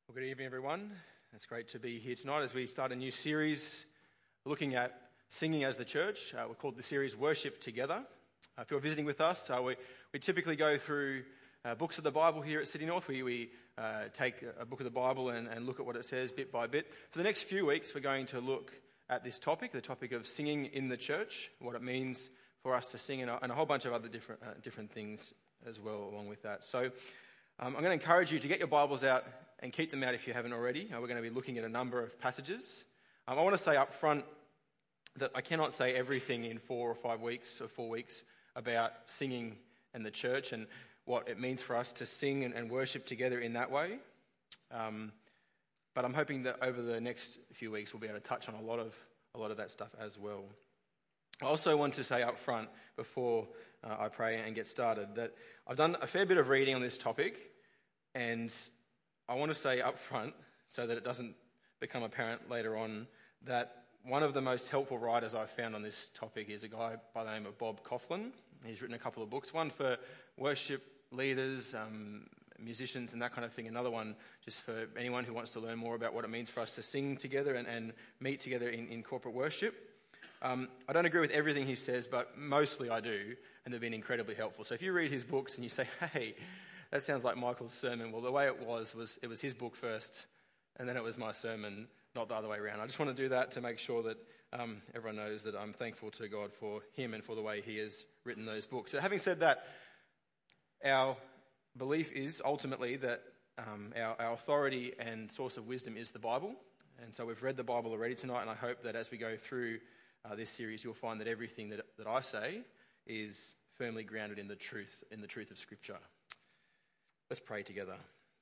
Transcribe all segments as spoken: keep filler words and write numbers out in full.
Well, good evening, everyone. It's great to be here tonight as we start a new series looking at singing as the church. Uh, we called the series Worship Together. Uh, if you're visiting with us, uh, we, we typically go through uh, books of the Bible here at City North. We, we uh, take a book of the Bible and, and look at what it says bit by bit. For the next few weeks, we're going to look at this topic, the topic of singing in the church, what it means for us to sing, and a, and a whole bunch of other different, uh, different things as well along with that. So um, I'm going to encourage you to get your Bibles out and keep them out if you haven't already. Uh, we're going to be looking at a number of passages. Um, I want to say up front that I cannot say everything in four or five weeks or four weeks about singing and the church and what it means for us to sing and, and worship together in that way. Um, but I'm hoping that over the next few weeks we'll be able to touch on a lot of a lot of that stuff as well. I also want to say up front before uh, I pray and get started that I've done a fair bit of reading on this topic, and I want to say up front, so that it doesn't become apparent later on, that one of the most helpful writers I've found on this topic is a guy by the name of Bob Coughlin. He's written a couple of books, one for worship leaders, um, musicians and that kind of thing, another one just for anyone who wants to learn more about what it means for us to sing together and, and meet together in, in corporate worship. Um, I don't agree with everything he says, but mostly I do, and they've been incredibly helpful. So if you read his books and you say, hey, that sounds like Michael's sermon, well, the way it was, was it was his book first, and then it was my sermon, not the other way around. I just want to do that to make sure that um, everyone knows that I'm thankful to God for him and for the way he has written those books. So having said that, our belief is ultimately that um, our, our authority and source of wisdom is the Bible. And so we've read the Bible already tonight, and I hope that as we go through uh, this series, you'll find that everything that, that I say is firmly grounded in the truth, in the truth of Scripture. Let's pray together.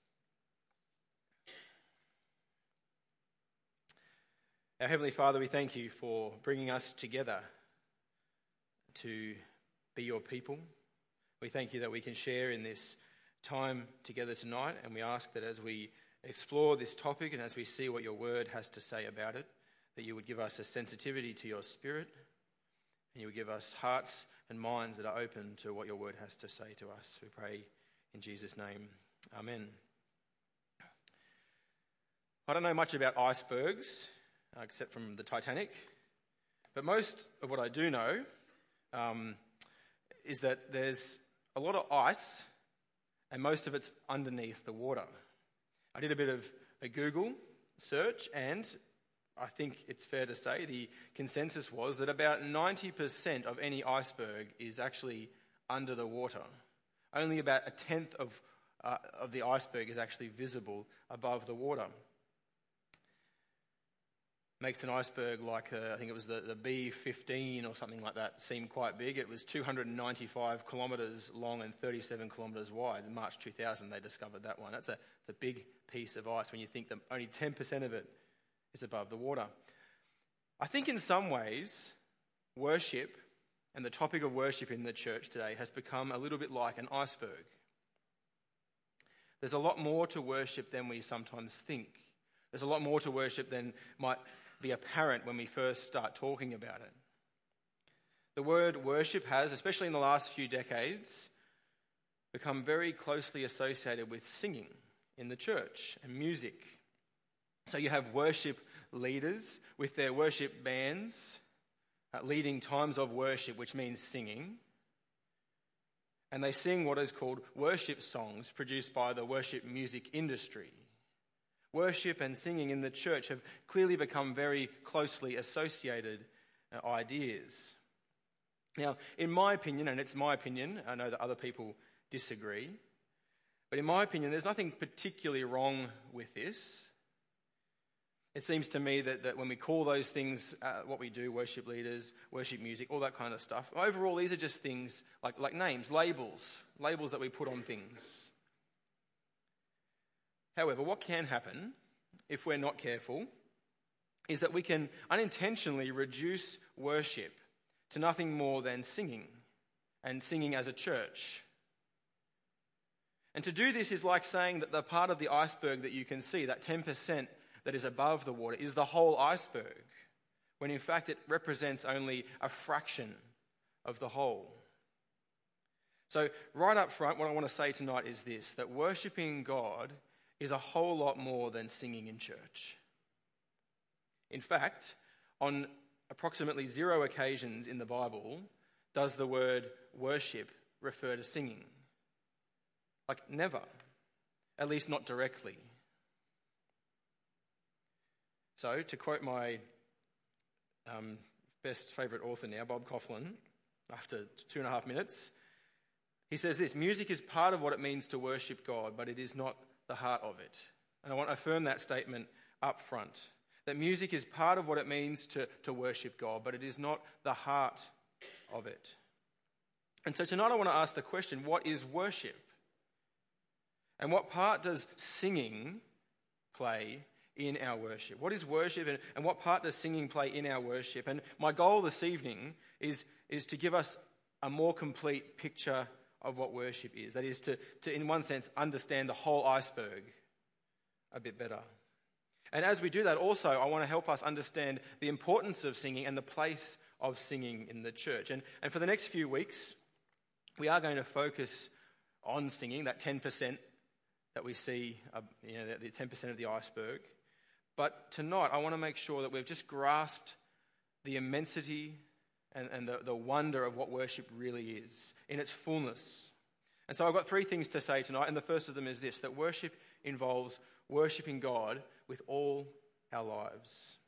Our Heavenly Father, we thank you for bringing us together to be your people. We thank you that we can share in this time together tonight, and we ask that as we explore this topic and as we see what your word has to say about it, that you would give us a sensitivity to your Spirit, and you would give us hearts and minds that are open to what your word has to say to us. We pray in Jesus' name, amen. I don't know much about icebergs, uh, except from the Titanic, but most of what I do know um, is that there's a lot of ice, and most of it's underneath the water. I did a bit of a Google search, and I think it's fair to say the consensus was that about ninety percent of any iceberg is actually under the water. Only about a tenth of uh, of the iceberg is actually visible above the water. Makes an iceberg like, uh, I think it was the, the B fifteen or something like that, seem quite big. It was two hundred ninety-five kilometres long and thirty-seven kilometres wide. In March two thousand, they discovered that one. That's a, it's a big piece of ice when you think that only ten percent of it is above the water. I think in some ways, worship and the topic of worship in the church today has become a little bit like an iceberg. There's a lot more to worship than we sometimes think. There's a lot more to worship than might be apparent when we first start talking about it. The word worship has, especially in the last few decades, become very closely associated with singing in the church and music. So you have worship leaders with their worship bands uh, leading times of worship, which means singing. And they sing what is called worship songs produced by the worship music industry. Worship and singing in the church have clearly become very closely associated uh, ideas. Now, in my opinion, and it's my opinion, I know that other people disagree, but in my opinion, there's nothing particularly wrong with this. It seems to me that, that when we call those things uh, what we do, worship leaders, worship music, all that kind of stuff, overall these are just things like, like names, labels, labels that we put on things. However, what can happen if we're not careful is that we can unintentionally reduce worship to nothing more than singing, and singing as a church. And to do this is like saying that the part of the iceberg that you can see, that ten percent that is above the water, is the whole iceberg, when in fact it represents only a fraction of the whole. So right up front, what I want to say tonight is this, that worshipping God is a whole lot more than singing in church. In fact, on approximately zero occasions in the Bible does the word worship refer to singing. Like never, at least not directly. So, to quote my um, best favourite author now, Bob Coughlin, after two and a half minutes, he says this: music is part of what it means to worship God, but it is not the heart of it. And I want to affirm that statement up front, that music is part of what it means to, to worship God, but it is not the heart of it. And so tonight I want to ask the question, what is worship? And what part does singing play in our worship? What is worship, and, and what part does singing play in our worship? And my goal this evening is, is to give us a more complete picture of what worship is. That is to, to, in one sense, understand the whole iceberg a bit better. And as we do that, also, I want to help us understand the importance of singing and the place of singing in the church. And, and for the next few weeks, we are going to focus on singing, that ten percent that we see, uh, you know, the ten percent of the iceberg. But tonight, I want to make sure that we've just grasped the immensity and, and the, the wonder of what worship really is in its fullness. And so I've got three things to say tonight, and the first of them is this: that worship involves worshipping God with all our lives.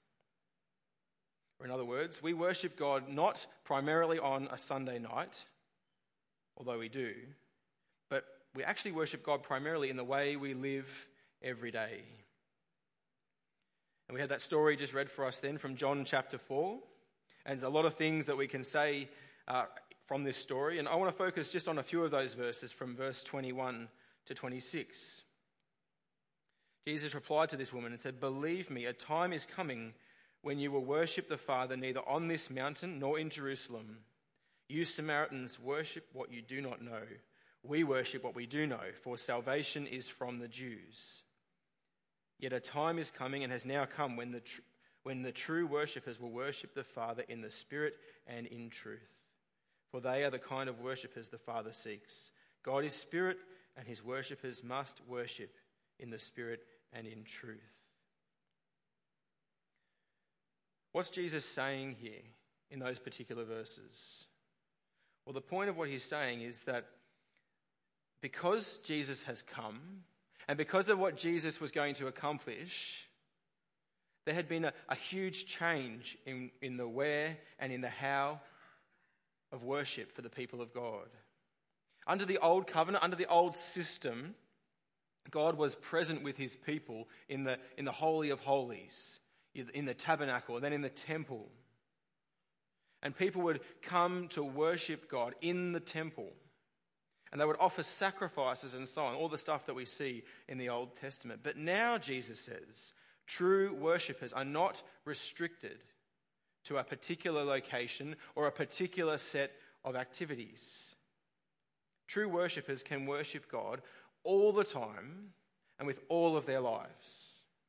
Or in other words, we worship God not primarily on a Sunday night, although we do, but we actually worship God primarily in the way we live every day. And we had that story just read for us then from John chapter four. And there's a lot of things that we can say uh, from this story. And I want to focus just on a few of those verses from verse twenty-one to twenty-six. Jesus replied to this woman and said, "Believe me, a time is coming when you will worship the Father neither on this mountain nor in Jerusalem. You Samaritans worship what you do not know. We worship what we do know, for salvation is from the Jews. Yet a time is coming and has now come when the tr- when the true worshippers will worship the Father in the Spirit and in truth. For they are the kind of worshippers the Father seeks. God is Spirit, and his worshippers must worship in the Spirit and in truth." What's Jesus saying here in those particular verses? Well, the point of what he's saying is that because Jesus has come, and because of what Jesus was going to accomplish, there had been a, a huge change in, in the where and in the how of worship for the people of God. Under the old covenant, under the old system, God was present with his people in the, in the Holy of Holies, in the tabernacle, and then in the temple. And people would come to worship God in the temple. And they would offer sacrifices and so on, all the stuff that we see in the Old Testament. But now, Jesus says, true worshippers are not restricted to a particular location or a particular set of activities. True worshippers can worship God all the time and with all of their lives.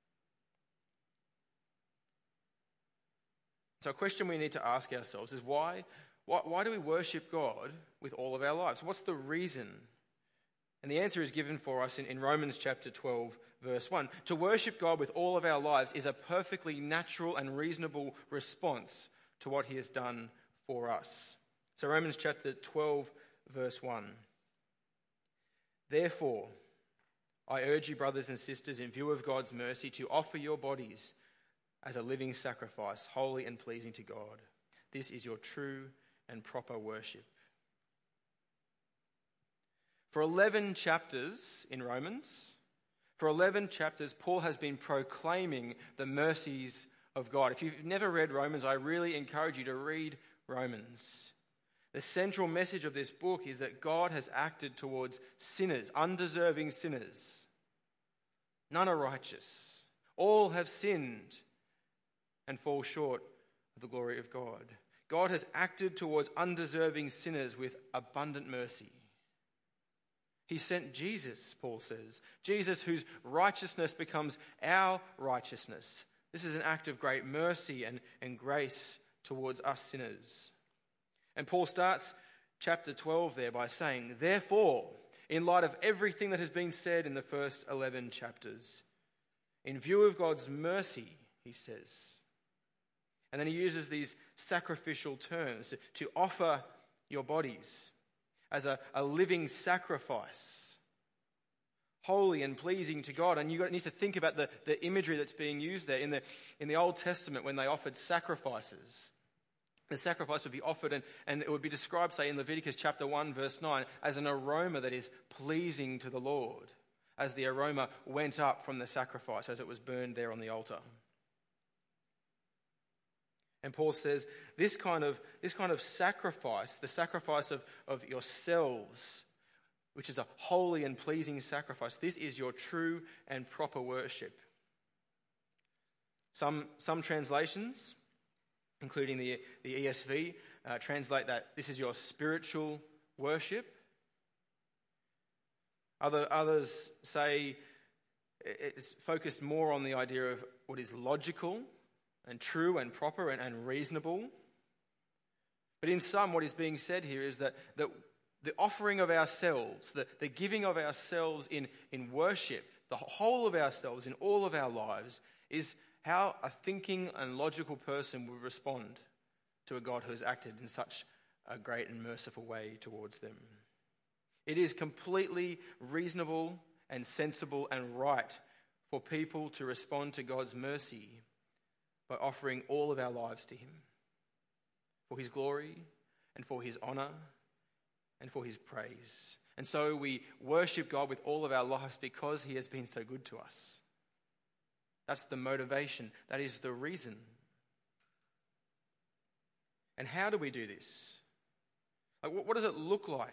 So a question we need to ask ourselves is why, why, why do we worship God with all of our lives? What's the reason? And the answer is given for us in, in Romans chapter twelve, verse one. To worship God with all of our lives is a perfectly natural and reasonable response to what he has done for us. So Romans chapter twelve, verse one. Therefore, I urge you, brothers and sisters, in view of God's mercy, to offer your bodies as a living sacrifice, holy and pleasing to God. This is your true and proper worship. For eleven chapters in Romans, for eleven chapters, Paul has been proclaiming the mercies of God. If you've never read Romans, I really encourage you to read Romans. The central message of this book is that God has acted towards sinners, undeserving sinners. None are righteous. All have sinned and fall short of the glory of God. God has acted towards undeserving sinners with abundant mercy. He sent Jesus, Paul says. Jesus, whose righteousness becomes our righteousness. This is an act of great mercy and, and grace towards us sinners. And Paul starts chapter twelve there by saying, therefore, in light of everything that has been said in the first eleven chapters. In view of God's mercy, he says. And then he uses these sacrificial terms to offer your bodies as a, a living sacrifice, holy and pleasing to God. And you need to think about the, the imagery that's being used there. In the, in the Old Testament, when they offered sacrifices, the sacrifice would be offered and, and it would be described, say, in Leviticus chapter one, verse nine, as an aroma that is pleasing to the Lord, as the aroma went up from the sacrifice as it was burned there on the altar. And Paul says, this kind of, this kind of sacrifice, the sacrifice of, of yourselves, which is a holy and pleasing sacrifice, this is your true and proper worship. Some, some translations, including the, the E S V, uh, translate that this is your spiritual worship. Other, others say it's focused more on the idea of what is logical and true and proper and, and reasonable. But in sum, what is being said here is that, that the offering of ourselves, the, the giving of ourselves in, in worship, the whole of ourselves in all of our lives, is how a thinking and logical person would respond to a God who has acted in such a great and merciful way towards them. It is completely reasonable and sensible and right for people to respond to God's mercy by offering all of our lives to him for his glory and for his honor and for his praise. And so we worship God with all of our lives because he has been so good to us. That's the motivation. That is the reason. And how do we do this? Like, what does it look like?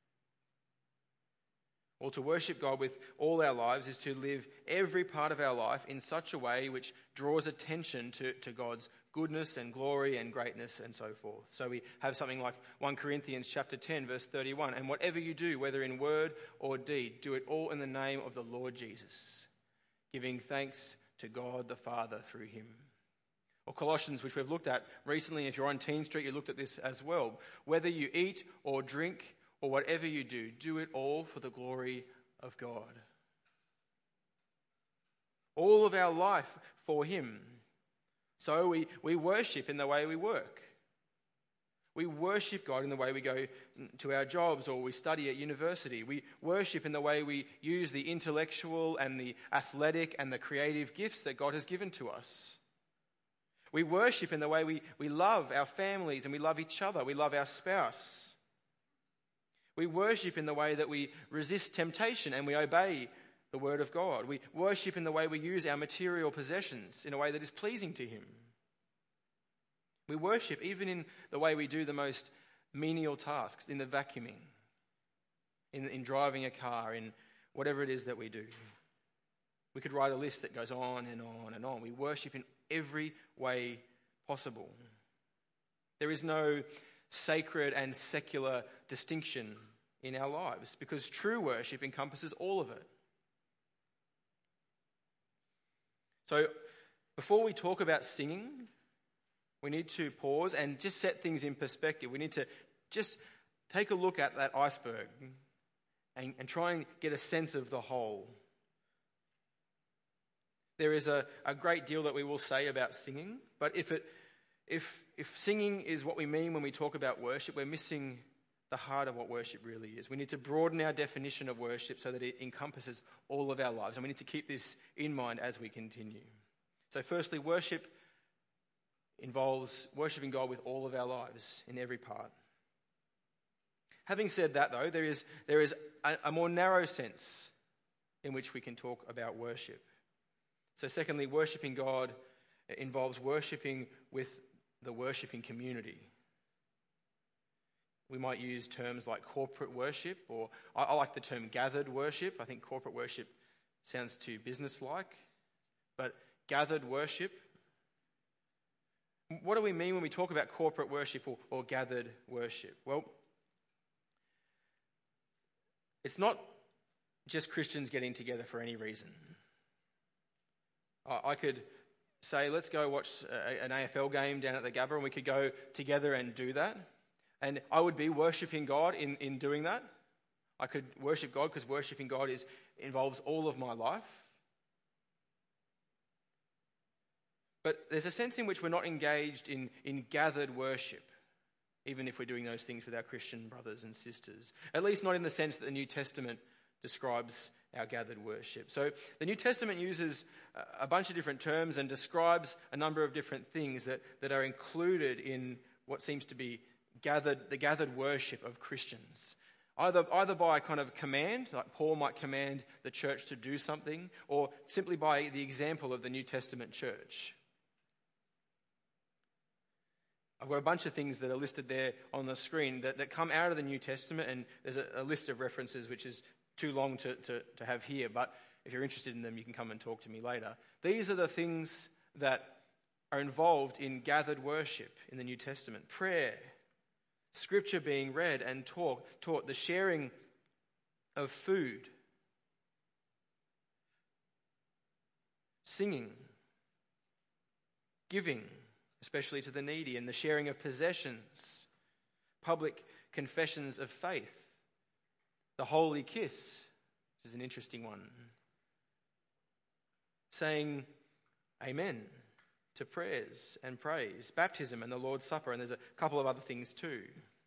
Well, to worship God with all our lives is to live every part of our life in such a way which draws attention to, to God's goodness and glory and greatness and so forth. So we have something like First Corinthians chapter ten, verse thirty-one. And whatever you do, whether in word or deed, do it all in the name of the Lord Jesus, giving thanks to God the Father through him. Or Colossians, which we've looked at recently. If you're on Teen Street, you looked at this as well. Whether you eat or drink or whatever you do, do it all for the glory of God. All of our life for him. So we, we worship in the way we work. We worship God in the way we go to our jobs or we study at university. We worship in the way we use the intellectual and the athletic and the creative gifts that God has given to us. We worship in the way we, we love our families and we love each other. We love our spouse. We worship in the way that we resist temptation and we obey the word of God. We worship in the way we use our material possessions in a way that is pleasing to him. We worship even in the way we do the most menial tasks, in the vacuuming, in, in driving a car, in whatever it is that we do. We could write a list that goes on and on and on. We worship in every way possible. There is no sacred and secular distinction in our lives because true worship encompasses all of it. So before we talk about singing, we need to pause and just set things in perspective. We need to just take a look at that iceberg and, and try and get a sense of the whole. There is a, a great deal that we will say about singing, but if it if if singing is what we mean when we talk about worship, we're missing the heart of what worship really is. We need to broaden our definition of worship so that it encompasses all of our lives, and we need to keep this in mind as we continue. So firstly, worship involves worshipping God with all of our lives in every part. Having said that, though, there is there is a, a more narrow sense in which we can talk about worship. So secondly, worshipping God involves worshipping with the worshipping community. We might use terms like corporate worship, or I, I like the term gathered worship. I think corporate worship sounds too business-like, but gathered worship. What do we mean when we talk about corporate worship or, or gathered worship? Well, it's not just Christians getting together for any reason. I could say, let's go watch an A F L game down at the Gabba, and we could go together and do that. And I would be worshipping God in, in doing that. I could worship God because worshiping God is involves all of my life. But there's a sense in which we're not engaged in, in gathered worship, even if we're doing those things with our Christian brothers and sisters. At least not in the sense that the New Testament describes our gathered worship. So the New Testament uses a bunch of different terms and describes a number of different things that, that are included in what seems to be gathered, the gathered worship of Christians. Either, either by kind of command, like Paul might command the church to do something, or simply by the example of the New Testament church. I've got a bunch of things that are listed there on the screen that, that come out of the New Testament, and there's a, a list of references which is too long to, to, to have here, but if you're interested in them, you can come and talk to me later. These are the things that are involved in gathered worship in the New Testament. Prayer, Scripture being read and taught, taught the sharing of food, singing, giving, especially to the needy, and the sharing of possessions, public confessions of faith, the holy kiss, which is an interesting one, saying amen to prayers and praise, baptism and the Lord's Supper, and there's a couple of other things too.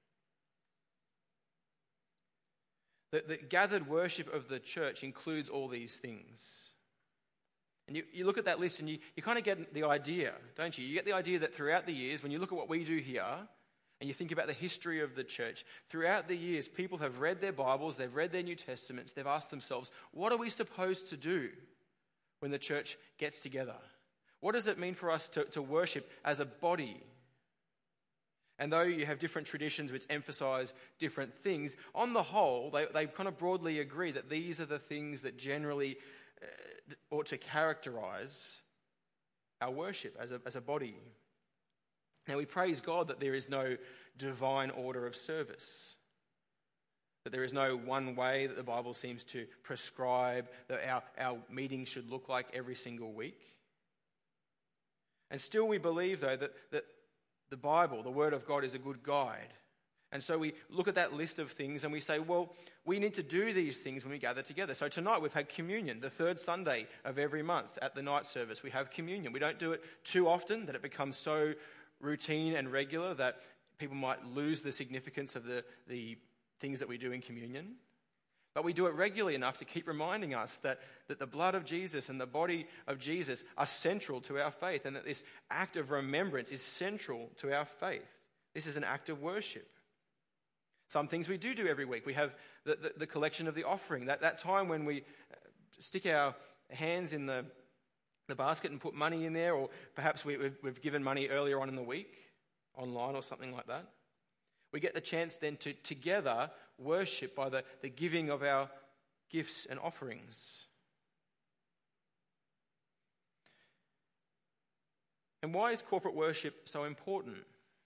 The, the gathered worship of the church includes all these things. And you, you look at that list and you, you kind of get the idea, don't you? You get the idea that throughout the years, when you look at what we do here, and you think about the history of the church, throughout the years, people have read their Bibles, they've read their New Testaments, they've asked themselves, what are we supposed to do when the church gets together? What does it mean for us to, to worship as a body? And though you have different traditions which emphasize different things, on the whole, they, they kind of broadly agree that these are the things that generally uh, ought to characterize our worship as a, as a body. Now, we praise God that there is no divine order of service, that there is no one way that the Bible seems to prescribe that our, our meetings should look like every single week. And still we believe, though, that, that the Bible, the Word of God, is a good guide. And so we look at that list of things and we say, well, we need to do these things when we gather together. So tonight we've had communion, the third Sunday of every month at the night service. We have communion. We don't do it too often that it becomes so routine and regular that people might lose the significance of the, the things that we do in communion. But we do it regularly enough to keep reminding us that, that the blood of Jesus and the body of Jesus are central to our faith, and that this act of remembrance is central to our faith. This is an act of worship. Some things we do do every week. We have the, the, the collection of the offering, that, that time when we stick our hands in the, the basket and put money in there, or perhaps we, we've, we've given money earlier on in the week, online or something like that. We get the chance then to together worship by the, the giving of our gifts and offerings. And why is corporate worship so important?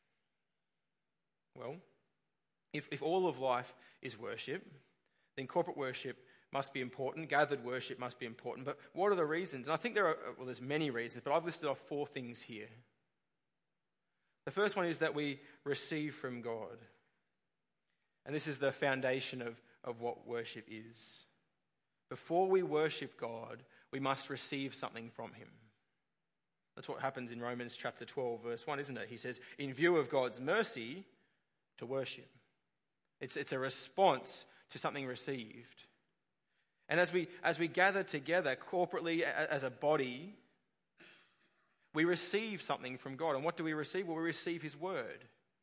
Well, if, if all of life is worship, then corporate worship must be important, gathered worship must be important. But what are the reasons? And I think there are, well, there's many reasons, but I've listed off four things here. The first one is that we receive from God. And this is the foundation of, of what worship is. Before we worship God, we must receive something from him. That's what happens in Romans chapter twelve, verse one, isn't it? He says, in view of God's mercy, to worship. It's, it's a response to something received. And as we, as we gather together corporately as a body, we receive something from God. And what do we receive? Well, we receive his word.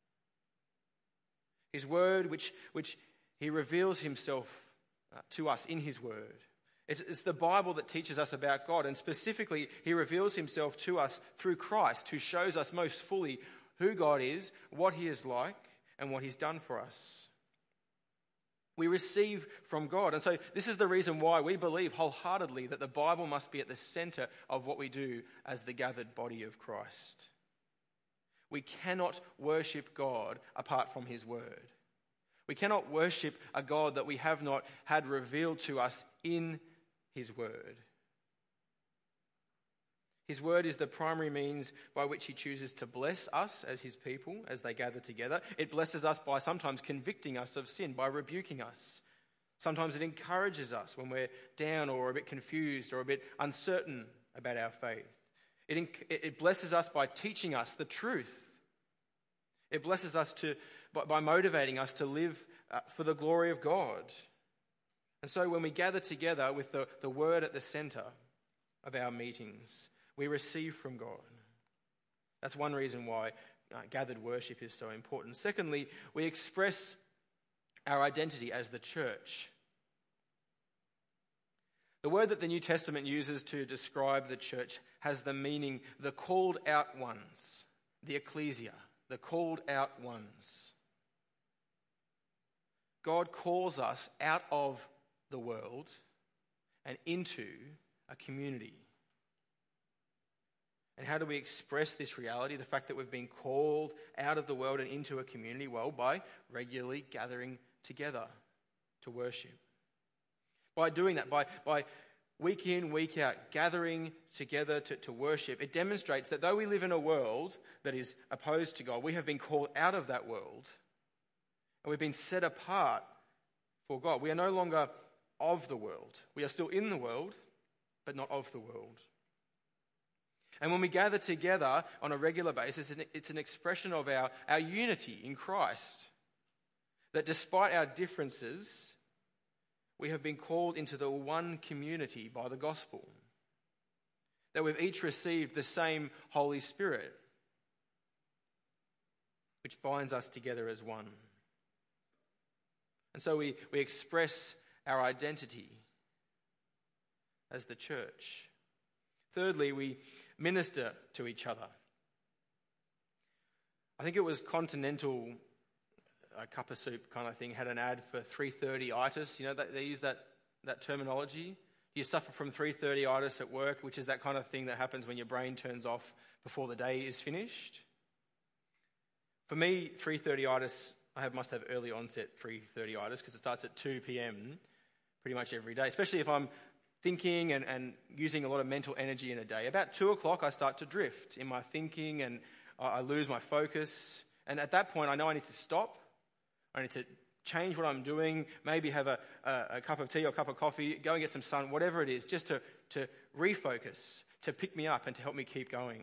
His word which, which he reveals himself uh, to us in his word. It's, it's the Bible that teaches us about God. And specifically, he reveals himself to us through Christ, who shows us most fully who God is, what he is like, and what he's done for us. We receive from God. And so this is the reason why we believe wholeheartedly that the Bible must be at the center of what we do as the gathered body of Christ. We cannot worship God apart from his word. We cannot worship a God that we have not had revealed to us in his word. His word is the primary means by which he chooses to bless us as his people as they gather together. It blesses us by sometimes convicting us of sin, by rebuking us. Sometimes it encourages us when we're down or a bit confused or a bit uncertain about our faith. It, it blesses us by teaching us the truth. It blesses us to, by, by motivating us to live uh, for the glory of God. And so when we gather together with the, the word at the center of our meetings, we receive from God. That's one reason why uh, gathered worship is so important. Secondly, we express our identity as the church. The word that the New Testament uses to describe the church has the meaning the called out ones, the ecclesia, the called out ones. God calls us out of the world and into a community. And how do we express this reality, the fact that we've been called out of the world and into a community? Well, by regularly gathering together to worship. By doing that, by, by week in, week out, gathering together to, to worship, it demonstrates that though we live in a world that is opposed to God, we have been called out of that world and we've been set apart for God. We are no longer of the world. We are still in the world, but not of the world. And when we gather together on a regular basis, it's an expression of our, our unity in Christ. That despite our differences, we have been called into the one community by the gospel. That we've each received the same Holy Spirit, which binds us together as one. And so we, we express our identity as the church. Thirdly, we minister to each other. I think it was Continental, a cup of soup kind of thing, had an ad for three thirty-itis. You know, they, they use that, that terminology. You suffer from three thirty-itis at work, which is that kind of thing that happens when your brain turns off before the day is finished. For me, three thirty-itis, I have, must have early onset three thirty-itis because it starts at two p.m. pretty much every day, especially if I'm thinking and, and using a lot of mental energy in a day. About two o'clock, I start to drift in my thinking and I, I lose my focus. And at that point, I know I need to stop. I need to change what I'm doing, maybe have a, a, a cup of tea or a cup of coffee, go and get some sun, whatever it is, just to, to refocus, to pick me up and to help me keep going.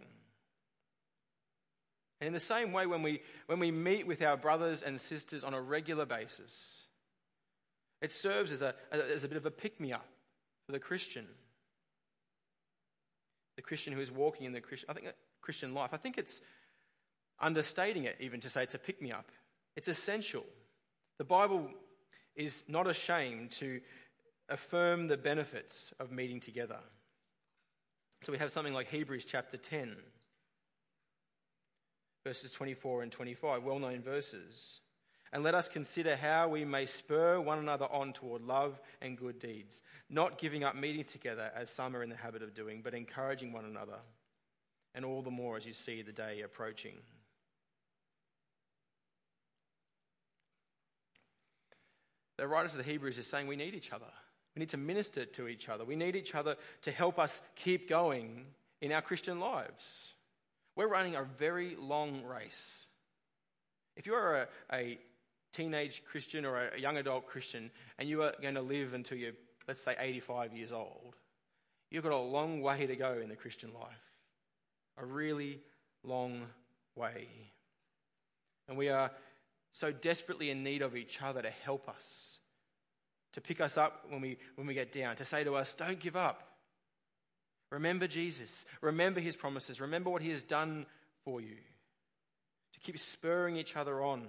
And in the same way, when we, when we meet with our brothers and sisters on a regular basis, it serves as a, as a bit of a pick-me-up for the Christian. The Christian who is walking in the Christian, I think, Christian life. I think it's understating it even to say it's a pick-me-up. It's essential. The Bible is not ashamed to affirm the benefits of meeting together. So we have something like Hebrews chapter ten, verses twenty-four and twenty-five, well-known verses. And let us consider how we may spur one another on toward love and good deeds, not giving up meeting together as some are in the habit of doing, but encouraging one another, and all the more as you see the day approaching. The writers of the Hebrews are saying we need each other. We need to minister to each other. We need each other to help us keep going in our Christian lives. We're running a very long race. If you're a, a teenage Christian or a young adult Christian and you are going to live until you're, let's say, eighty-five years old, you've got a long way to go in the Christian life. A really long way. And we are so desperately in need of each other to help us, to pick us up when we when we get down, to say to us, don't give up. Remember Jesus. Remember his promises. Remember what he has done for you. To keep spurring each other on.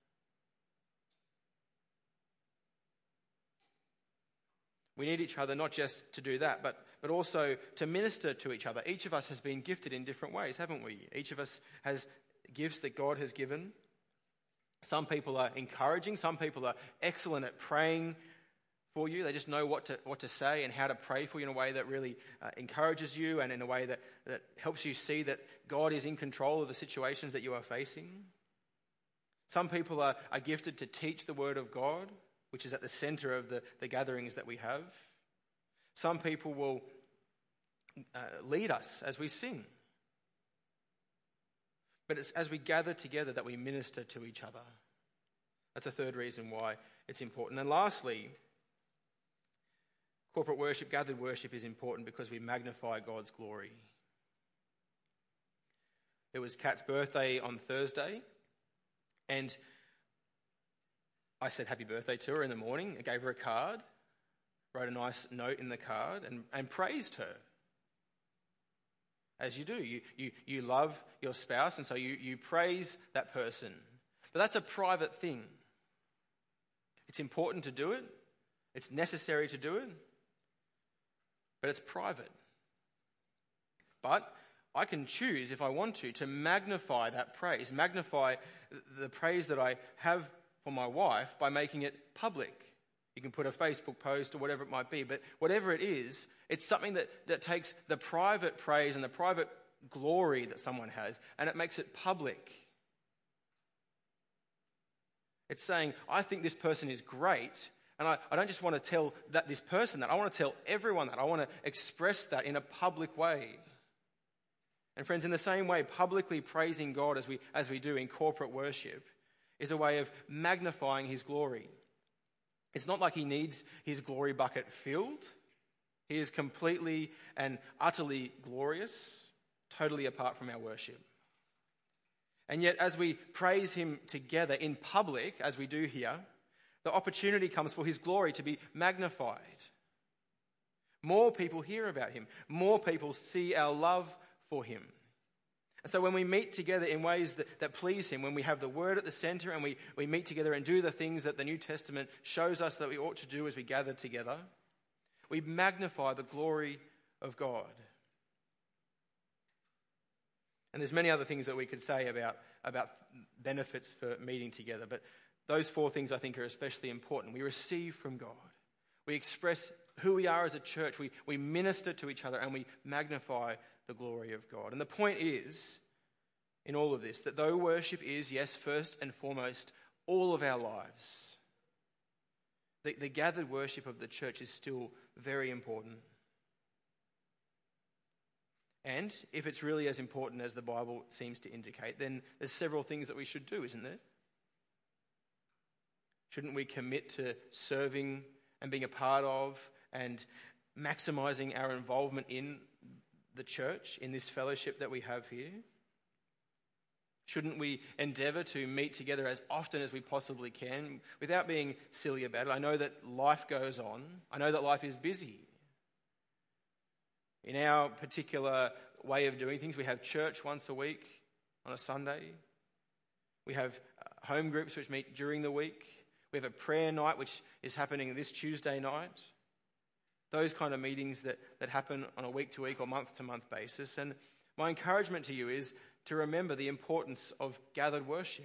We need each other not just to do that, but, but also to minister to each other. Each of us has been gifted in different ways, haven't we? Each of us has gifts that God has given. Some people are encouraging. Some people are excellent at praying for you. They just know what to what to say and how to pray for you in a way that really uh, encourages you and in a way that, that helps you see that God is in control of the situations that you are facing. Some people are, are gifted to teach the word of God, which is at the center of the, the gatherings that we have. Some people will uh, lead us as we sing. But it's as we gather together that we minister to each other. That's a third reason why it's important. And lastly, Corporate worship, gathered worship is important because we magnify God's glory. It was Kat's birthday on Thursday, and I said happy birthday to her in the morning. I gave her a card, wrote a nice note in the card, and, and praised her. As you do. You, you, you love your spouse, and so you, you praise that person. But that's a private thing. It's important to do it. It's necessary to do it. But it's private. But I can choose, if I want to, to magnify that praise, magnify the praise that I have for my wife by making it public. You can put a Facebook post or whatever it might be, but whatever it is, it's something that, that takes the private praise and the private glory that someone has, and it makes it public. It's saying, I think this person is great, and I, I don't just want to tell that this person that, I want to tell everyone that. I want to express that in a public way. And friends, in the same way, publicly praising God as we, as we do in corporate worship is a way of magnifying his glory. It's not like he needs his glory bucket filled. He is completely and utterly glorious, totally apart from our worship. And yet, as we praise him together in public, as we do here, the opportunity comes for his glory to be magnified. More people hear about him. More people see our love for him. And so when we meet together in ways that, that please him, when we have the word at the center and we, we meet together and do the things that the New Testament shows us that we ought to do as we gather together, we magnify the glory of God. And there's many other things that we could say about, about benefits for meeting together, but those four things I think are especially important. We receive from God. We express who we are as a church. We, we minister to each other and we magnify the glory of God. And the point is, in all of this, that though worship is, yes, first and foremost, all of our lives, the, the gathered worship of the church is still very important. And if it's really as important as the Bible seems to indicate, then there's several things that we should do, isn't there? Shouldn't we commit to serving and being a part of and maximizing our involvement in the church, in this fellowship that we have here? Shouldn't we endeavour to meet together as often as we possibly can without being silly about it? I know that life goes on. I know that life is busy. In our particular way of doing things, we have church once a week on a Sunday. We have home groups which meet during the week. We have a prayer night which is happening this Tuesday night. Those kind of meetings that, that happen on a week-to-week or month-to-month basis. And my encouragement to you is to remember the importance of gathered worship.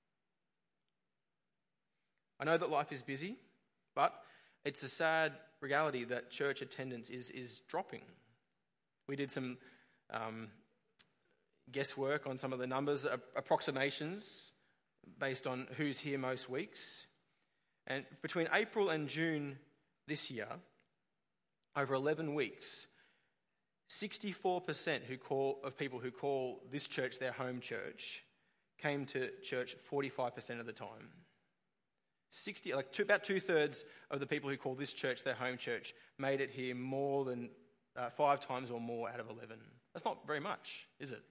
I know that life is busy, but it's a sad reality that church attendance is, is dropping. We did some um, guesswork on some of the numbers, approximations, based on who's here most weeks. And between April and June this year, over eleven weeks, sixty-four percent who call, of people who call this church their home church came to church forty-five percent of the time. sixty, like two, about two-thirds of the people who call this church their home church made it here more than uh, five times or more out of eleven. That's not very much, is it?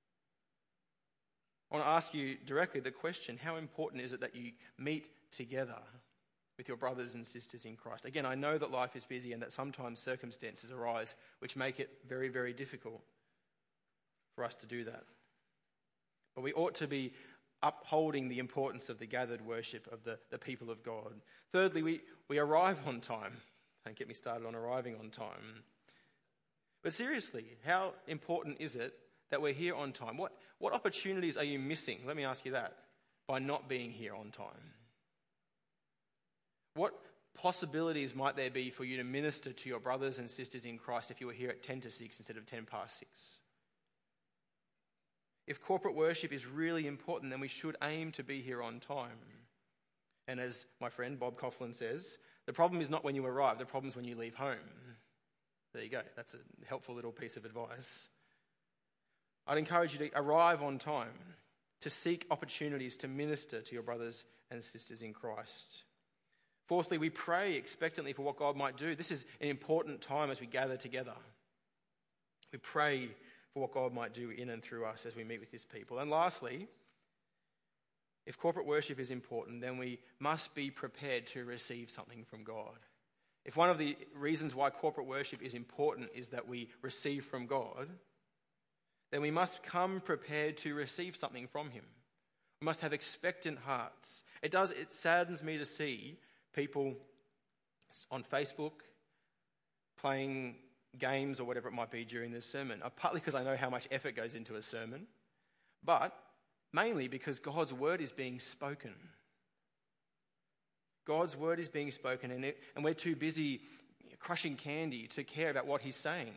I want to ask you directly the question, how important is it that you meet together with your brothers and sisters in Christ? Again, I know that life is busy and that sometimes circumstances arise which make it very, very difficult for us to do that. But we ought to be upholding the importance of the gathered worship of the, the people of God. Thirdly, we, we arrive on time. Don't get me started on arriving on time. But seriously, how important is it that we're here on time? What, what opportunities are you missing, let me ask you that, by not being here on time? What possibilities might there be for you to minister to your brothers and sisters in Christ if you were here at ten to six instead of ten past six? If corporate worship is really important, then we should aim to be here on time. And as my friend Bob Coughlin says, the problem is not when you arrive, the problem is when you leave home. There you go. That's a helpful little piece of advice. I'd encourage you to arrive on time, to seek opportunities to minister to your brothers and sisters in Christ. Fourthly, we pray expectantly for what God might do. This is an important time as we gather together. We pray for what God might do in and through us as we meet with his people. And lastly, if corporate worship is important, then we must be prepared to receive something from God. If one of the reasons why corporate worship is important is that we receive from God, then we must come prepared to receive something from him. We must have expectant hearts. It does, it saddens me to see people on Facebook playing games or whatever it might be during this sermon, uh, partly because I know how much effort goes into a sermon, but mainly because God's word is being spoken. God's word is being spoken, and, it, and we're too busy crushing candy to care about what he's saying.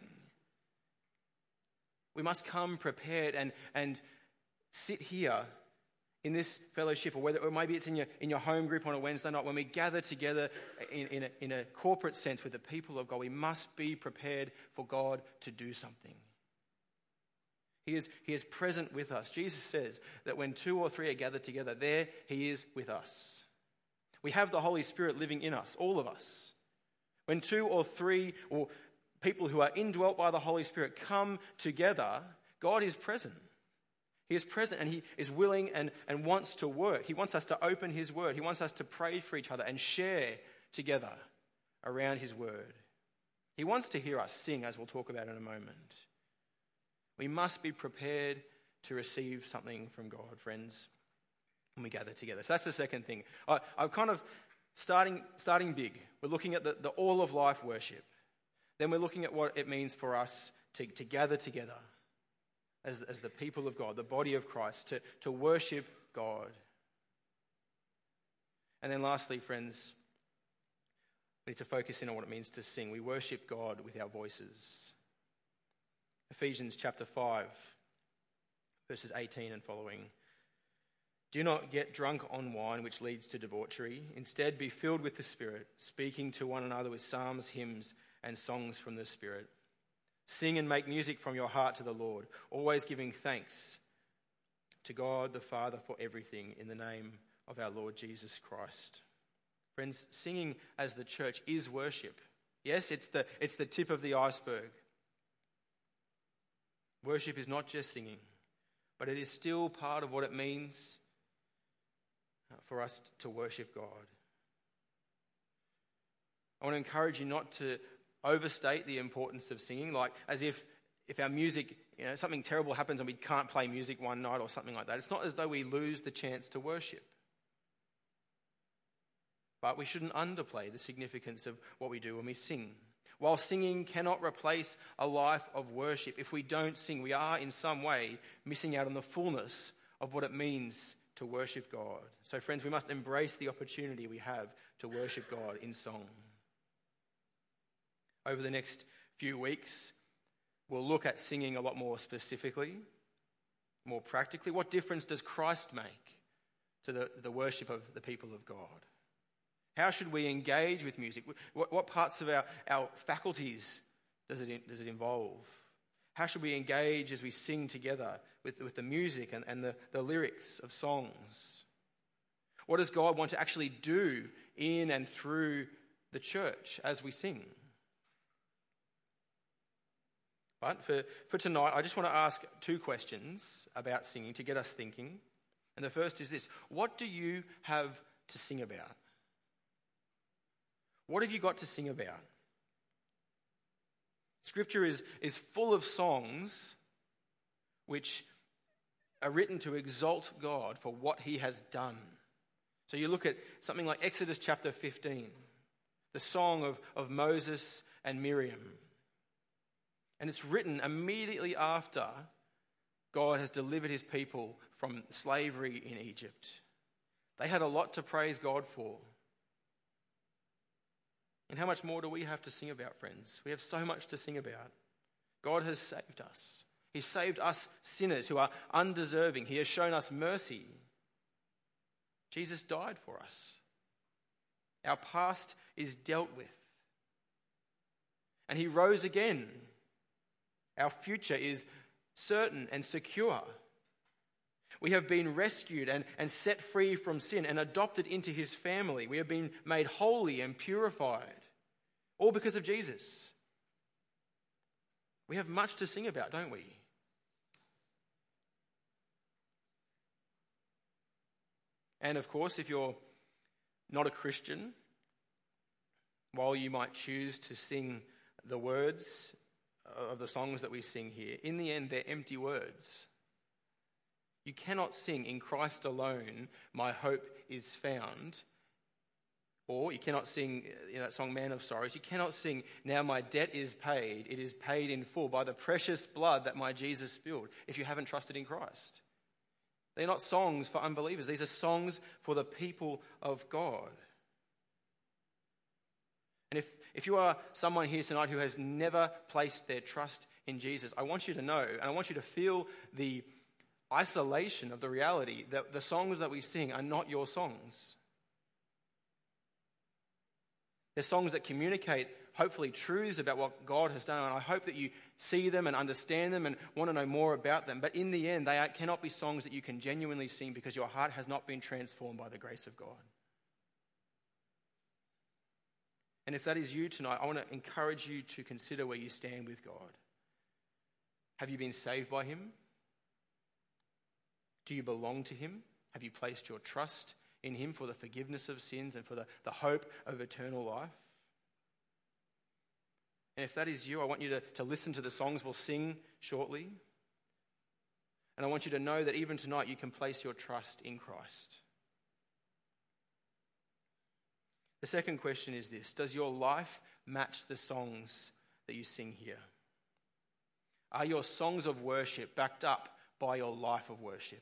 We must come prepared and, and sit here in this fellowship, or whether or maybe it's in your, in your home group on a Wednesday night, when we gather together in, in, a, in a corporate sense with the people of God, we must be prepared for God to do something. He is, he is present with us. Jesus says that when two or three are gathered together, there he is with us. We have the Holy Spirit living in us, all of us. When two or three or people who are indwelt by the Holy Spirit come together, God is present. He is present and he is willing and, and wants to work. He wants us to open his word. He wants us to pray for each other and share together around his word. He wants to hear us sing, as we'll talk about in a moment. We must be prepared to receive something from God, friends, when we gather together. So that's the second thing. I, I'm kind of starting starting big. We're looking at the, the all of life worship. Then we're looking at what it means for us to, to gather together as, as the people of God, the body of Christ, to, to worship God. And then lastly, friends, we need to focus in on what it means to sing. We worship God with our voices. Ephesians chapter five, verses eighteen and following. Do not get drunk on wine, which leads to debauchery. Instead, be filled with the Spirit, speaking to one another with psalms, hymns, and songs from the Spirit. Sing and make music from your heart to the Lord, always giving thanks to God the Father for everything in the name of our Lord Jesus Christ. Friends, singing as the church is worship. Yes, it's the, it's the tip of the iceberg. Worship is not just singing, but it is still part of what it means for us to worship God. I want to encourage you not to overstate the importance of singing, like as if if our music, you know, something terrible happens and we can't play music one night or something like that. It's not as though we lose the chance to worship. But we shouldn't underplay the significance of what we do when we sing. While singing cannot replace a life of worship, if we don't sing, we are in some way missing out on the fullness of what it means to worship God. So friends, we must embrace the opportunity we have to worship God in song. Over the next few weeks, we'll look at singing a lot more specifically, more practically. What difference does Christ make to the, the worship of the people of God? How should we engage with music? What, what parts of our, our faculties does it, does it involve? How should we engage as we sing together with, with the music and, and the, the lyrics of songs? What does God want to actually do in and through the church as we sing? But for, for tonight, I just want to ask two questions about singing to get us thinking. And the first is this: what do you have to sing about? What have you got to sing about? Scripture is, is full of songs which are written to exalt God for what he has done. So you look at something like Exodus chapter fifteen, the song of, of Moses and Miriam. And it's written immediately after God has delivered his people from slavery in Egypt. They had a lot to praise God for. And how much more do we have to sing about, friends? We have so much to sing about. God has saved us. He saved us sinners who are undeserving. He has shown us mercy. Jesus died for us. Our past is dealt with. And he rose again. Our future is certain and secure. We have been rescued and, and set free from sin and adopted into his family. We have been made holy and purified, all because of Jesus. We have much to sing about, don't we? And of course, if you're not a Christian, while you might choose to sing the words of the songs that we sing here, in the end, they're empty words. You cannot sing "In Christ alone my hope is found," or you cannot sing in that song "Man of Sorrows." You cannot sing "Now my debt is paid, it is paid in full by the precious blood that my Jesus spilled," if you haven't trusted in Christ. They're not songs for unbelievers. These are songs for the people of God. And if, if you are someone here tonight who has never placed their trust in Jesus, I want you to know, and I want you to feel the isolation of the reality that the songs that we sing are not your songs. They're songs that communicate, hopefully, truths about what God has done, and I hope that you see them and understand them and want to know more about them. But in the end, they are, cannot be songs that you can genuinely sing because your heart has not been transformed by the grace of God. And if that is you tonight, I want to encourage you to consider where you stand with God. Have you been saved by him? Do you belong to him? Have you placed your trust in him for the forgiveness of sins and for the, the hope of eternal life? And if that is you, I want you to, to listen to the songs we'll sing shortly. And I want you to know that even tonight you can place your trust in Christ. The second question is this: does your life match the songs that you sing here? Are your songs of worship backed up by your life of worship?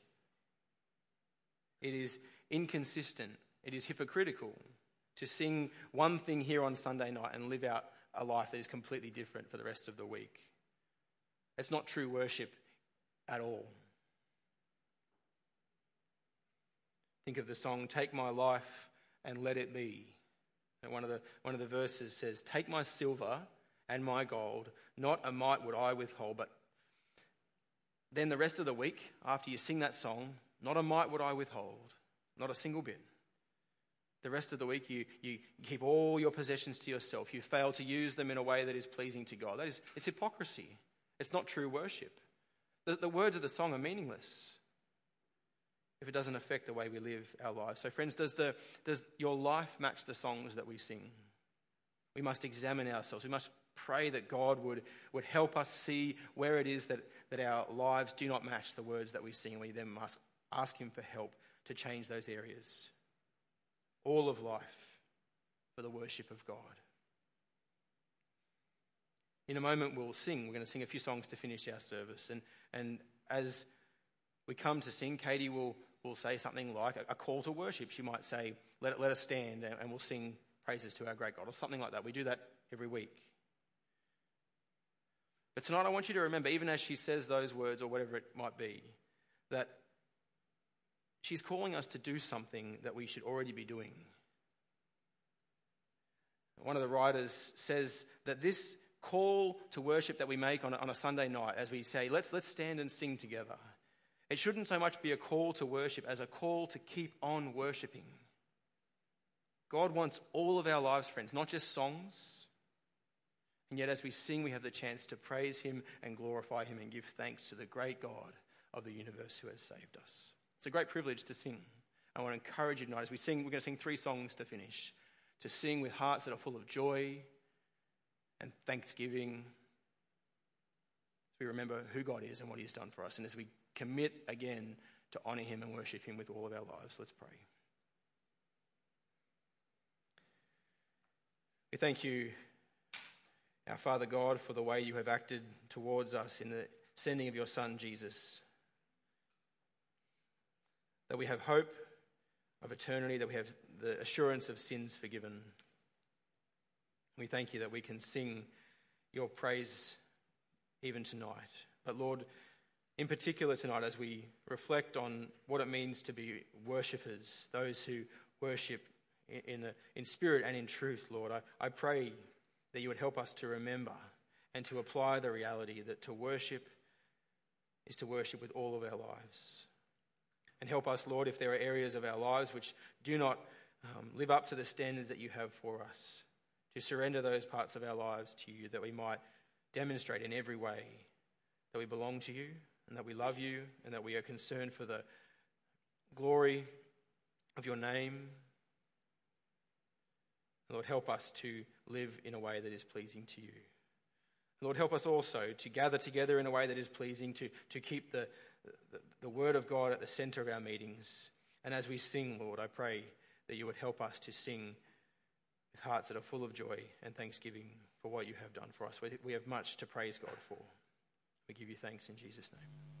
It is inconsistent, it is hypocritical to sing one thing here on Sunday night and live out a life that is completely different for the rest of the week. It's not true worship at all. Think of the song, "Take My Life and Let It Be." And one of the one of the verses says, "Take my silver and my gold, not a mite would I withhold." But then the rest of the week, after you sing that song, not a mite would I withhold, not a single bit. The rest of the week, you, you keep all your possessions to yourself. You fail to use them in a way that is pleasing to God. That is, it's hypocrisy. It's not true worship. The, the words of the song are meaningless if it doesn't affect the way we live our lives. So friends, does the does your life match the songs that we sing? We must examine ourselves. We must pray that God would, would help us see where it is that, that our lives do not match the words that we sing. We then must ask him for help to change those areas. All of life for the worship of God. In a moment we'll sing. We're going to sing a few songs to finish our service. And, and as we come to sing, Katie will, will say something like a, a call to worship. She might say, let, let us stand, and, and we'll sing praises to our great God, or something like that. We do that every week. But tonight I want you to remember, even as she says those words, or whatever it might be, that she's calling us to do something that we should already be doing. One of the writers says that this call to worship that we make on a, on a Sunday night, as we say, let's, let's stand and sing together, it shouldn't so much be a call to worship as a call to keep on worshipping. God wants all of our lives, friends, not just songs. And yet as we sing, we have the chance to praise him and glorify him and give thanks to the great God of the universe who has saved us. It's a great privilege to sing. I want to encourage you tonight as we sing. We're going to sing three songs to finish. To sing with hearts that are full of joy and thanksgiving. As we remember who God is and what he has done for us. And as we commit again to honour him and worship him with all of our lives. Let's pray. We thank you, our Father God, for the way you have acted towards us in the sending of your Son, Jesus. That we have hope of eternity, that we have the assurance of sins forgiven. We thank you that we can sing your praise even tonight. But Lord, in particular tonight, as we reflect on what it means to be worshippers, those who worship in, the, in spirit and in truth, Lord, I, I pray that you would help us to remember and to apply the reality that to worship is to worship with all of our lives. And help us, Lord, if there are areas of our lives which do not um, live up to the standards that you have for us, to surrender those parts of our lives to you, that we might demonstrate in every way that we belong to you and that we love you and that we are concerned for the glory of your name. Lord, help us to live in a way that is pleasing to you. Lord, help us also to gather together in a way that is pleasing, to, to keep the, the, the word of God at the center of our meetings. And as we sing, Lord, I pray that you would help us to sing with hearts that are full of joy and thanksgiving for what you have done for us. We have much to praise God for. We give you thanks in Jesus' name.